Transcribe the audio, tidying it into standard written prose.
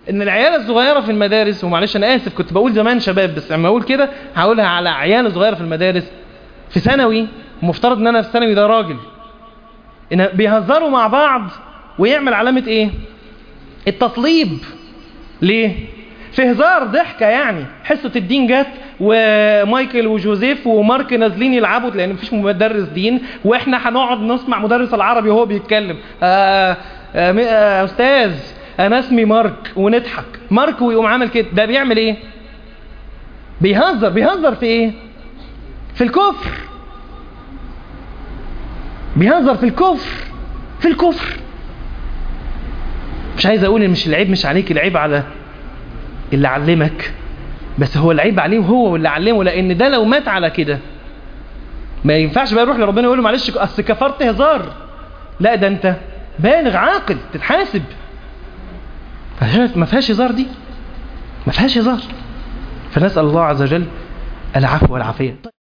ان العيال الصغيره في المدارس، ومعلش انا اسف كنت بقول زمان شباب، بس لما اقول كده هقولها على عيال صغيره في المدارس في ثانوي، مفترض ان انا في ثانوي ده راجل، ان بيهزروا مع بعض ويعمل علامه ايه؟ التصليب. ليه؟ في هزار ضحكه يعني، حصه الدين جت ومايكل وجوزيف ومارك نازلين يلعبوا لان مفيش مدرس دين، واحنا هنقعد نسمع مدرس العربي وهو بيتكلم استاذ انا اسمي مارك، ونضحك مارك ويقوم عامل كده. ده بيعمل ايه؟ بيهزر في ايه؟ في الكفر. بيهزر في الكفر. مش عايز اقول ان مش العيب مش عليك، العيب على اللي علمك، بس هو العيب عليه وهو واللي علمه، لان ده لو مات على كده ما ينفعش بقى يروح لربنا يقول له معلش اصل كفرت هزار. لا ده انت بالغ عاقل تتحاسب. ما فيهاش هزار دي، ما فيهاش هزار. فنسأل الله عز وجل العفو والعافية.